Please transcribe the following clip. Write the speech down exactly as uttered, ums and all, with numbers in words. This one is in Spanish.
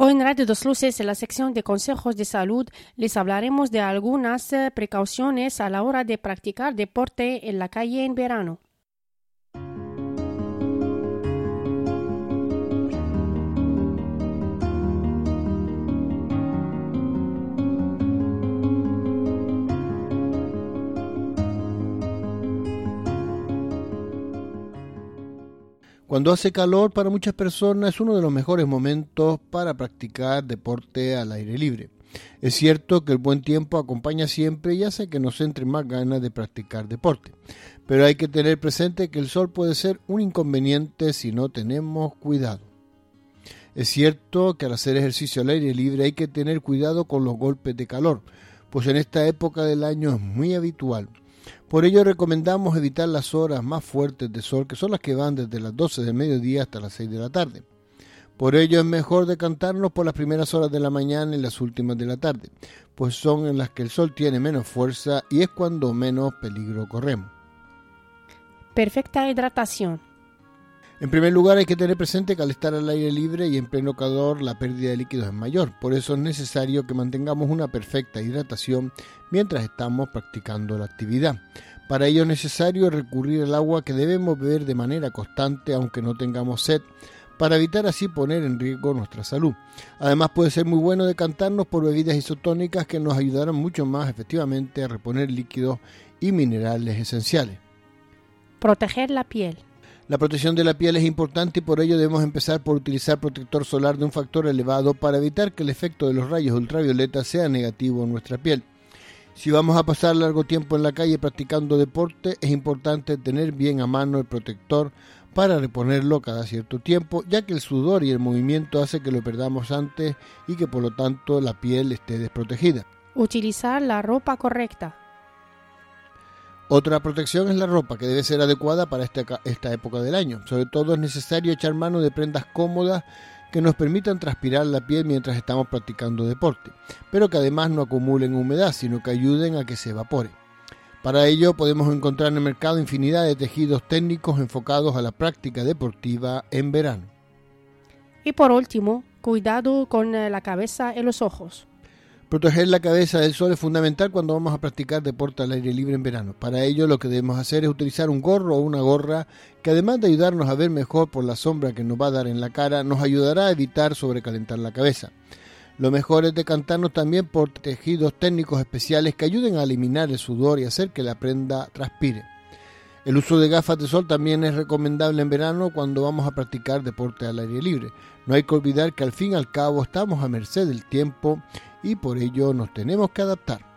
Hoy en Radio Dos Luces, en la sección de consejos de salud, les hablaremos de algunas eh, precauciones a la hora de practicar deporte en la calle en verano. Cuando hace calor, para muchas personas es uno de los mejores momentos para practicar deporte al aire libre. Es cierto que el buen tiempo acompaña siempre y hace que nos entre más ganas de practicar deporte. Pero hay que tener presente que el sol puede ser un inconveniente si no tenemos cuidado. Es cierto que al hacer ejercicio al aire libre hay que tener cuidado con los golpes de calor, pues en esta época del año es muy habitual. Por ello recomendamos evitar las horas más fuertes de sol, que son las que van desde las doce del mediodía hasta las seis de la tarde. Por ello es mejor decantarnos por las primeras horas de la mañana y las últimas de la tarde, pues son en las que el sol tiene menos fuerza y es cuando menos peligro corremos. Perfecta hidratación. En primer lugar, hay que tener presente que al estar al aire libre y en pleno calor, la pérdida de líquidos es mayor. Por eso es necesario que mantengamos una perfecta hidratación mientras estamos practicando la actividad. Para ello es necesario recurrir al agua que debemos beber de manera constante, aunque no tengamos sed, para evitar así poner en riesgo nuestra salud. Además, puede ser muy bueno decantarnos por bebidas isotónicas que nos ayudarán mucho más efectivamente a reponer líquidos y minerales esenciales. Proteger la piel. La protección de la piel es importante y por ello debemos empezar por utilizar protector solar de un factor elevado para evitar que el efecto de los rayos ultravioleta sea negativo en nuestra piel. Si vamos a pasar largo tiempo en la calle practicando deporte, es importante tener bien a mano el protector para reponerlo cada cierto tiempo, ya que el sudor y el movimiento hace que lo perdamos antes y que por lo tanto la piel esté desprotegida. Utilizar la ropa correcta. Otra protección es la ropa, que debe ser adecuada para esta, esta época del año. Sobre todo es necesario echar mano de prendas cómodas que nos permitan transpirar la piel mientras estamos practicando deporte, pero que además no acumulen humedad, sino que ayuden a que se evapore. Para ello podemos encontrar en el mercado infinidad de tejidos técnicos enfocados a la práctica deportiva en verano. Y por último, cuidado con la cabeza y los ojos. Proteger la cabeza del sol es fundamental cuando vamos a practicar deporte al aire libre en verano. Para ello lo que debemos hacer es utilizar un gorro o una gorra que además de ayudarnos a ver mejor por la sombra que nos va a dar en la cara, nos ayudará a evitar sobrecalentar la cabeza. Lo mejor es decantarnos también por tejidos técnicos especiales que ayuden a eliminar el sudor y hacer que la prenda transpire. El uso de gafas de sol también es recomendable en verano cuando vamos a practicar deporte al aire libre. No hay que olvidar que al fin y al cabo estamos a merced del tiempo y por ello nos tenemos que adaptar.